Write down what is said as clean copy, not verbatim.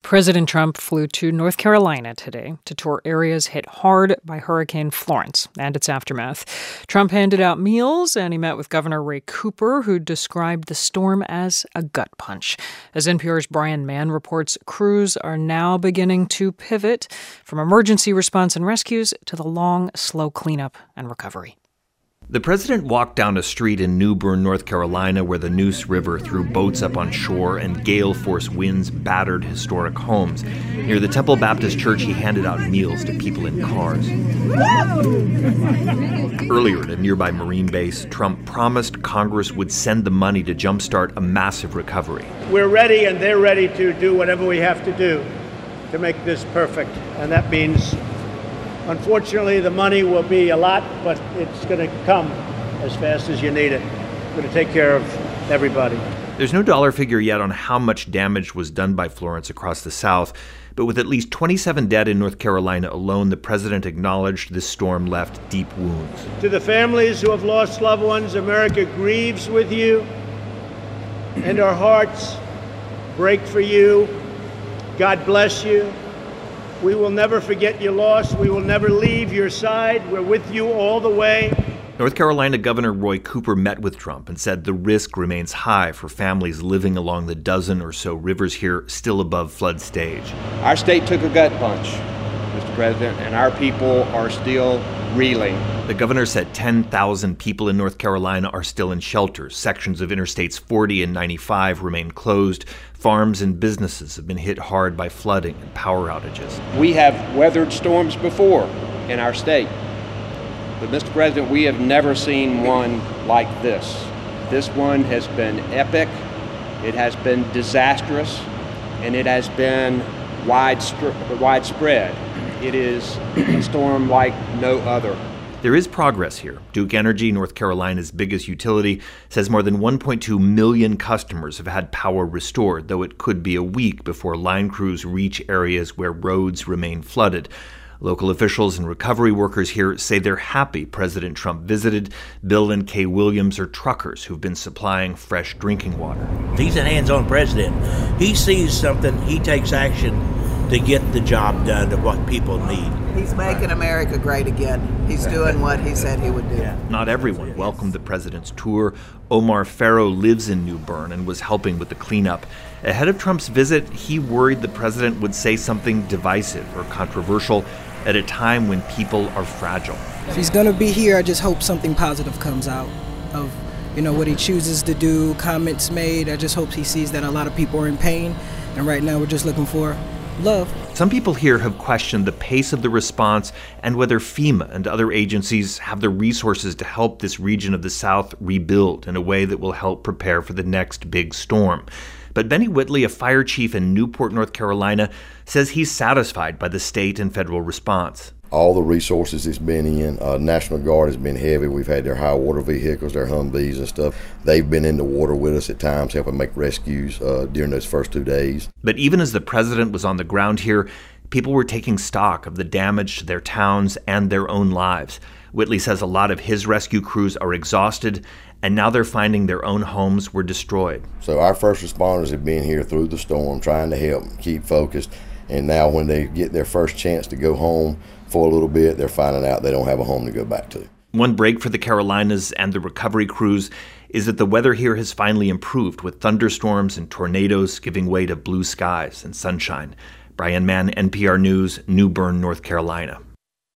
President Trump flew to North Carolina today to tour areas hit hard by Hurricane Florence and its aftermath. Trump handed out meals and he met with Governor Roy Cooper, who described the storm as a gut punch. As NPR's Brian Mann reports, crews are now beginning to pivot from emergency response and rescues to the long, slow cleanup and recovery. The president walked down a street in New Bern, North Carolina, where the Neuse River threw boats up on shore and gale-force winds battered historic homes. Near the Temple Baptist Church, he handed out meals to people in cars. Earlier at a nearby Marine base, Trump promised Congress would send the money to jumpstart a massive recovery. We're ready, and they're ready to do whatever we have to do to make this perfect. And that means, unfortunately, the money will be a lot, but it's going to come as fast as you need it. We're going to take care of everybody. There's no dollar figure yet on how much damage was done by Florence across the South, but with at least 27 dead in North Carolina alone, the president acknowledged this storm left deep wounds. To the families who have lost loved ones, America grieves with you, and our hearts break for you. God bless you. We will never forget your loss. We will never leave your side. We're with you all the way. North Carolina Governor Roy Cooper met with Trump and said the risk remains high for families living along the dozen or so rivers here still above flood stage. Our state took a gut punch, Mr. President, and our people are still reeling. The governor said 10,000 people in North Carolina are still in shelters. Sections of Interstates 40 and 95 remain closed. Farms and businesses have been hit hard by flooding and power outages. We have weathered storms before in our state, but Mr. President, we have never seen one like this. This one has been epic, it has been disastrous, and it has been widespread. It is a storm like no other. There is progress here. Duke Energy, North Carolina's biggest utility, says more than 1.2 million customers have had power restored, though it could be a week before line crews reach areas where roads remain flooded. Local officials and recovery workers here say they're happy President Trump visited. Bill and Kay Williams are truckers who've been supplying fresh drinking water. He's a hands-on president. He sees something, he takes action to get the job done of what people need. He's making America great again. He's doing what he said he would do. Not everyone welcomed the president's tour. Omar Farrow lives in New Bern and was helping with the cleanup. Ahead of Trump's visit, he worried the president would say something divisive or controversial at a time when people are fragile. If he's going to be here, I just hope something positive comes out of, what he chooses to do, comments made. I just hope he sees that a lot of people are in pain, and right now we're just looking for love. Some people here have questioned the pace of the response and whether FEMA and other agencies have the resources to help this region of the South rebuild in a way that will help prepare for the next big storm. But Benny Whitley, a fire chief in Newport, North Carolina, says he's satisfied by the state and federal response. All the resources it's been in, National Guard has been heavy. We've had their high water vehicles, their Humvees and stuff. They've been in the water with us at times, helping make rescues during those first 2 days. But even as the president was on the ground here, people were taking stock of the damage to their towns and their own lives. Whitley says a lot of his rescue crews are exhausted, and now they're finding their own homes were destroyed. So our first responders have been here through the storm, trying to help, keep focused. And now when they get their first chance to go home for a little bit, they're finding out they don't have a home to go back to. One break for the Carolinas and the recovery crews is that the weather here has finally improved, with thunderstorms and tornadoes giving way to blue skies and sunshine. Brian Mann, NPR News, New Bern, North Carolina.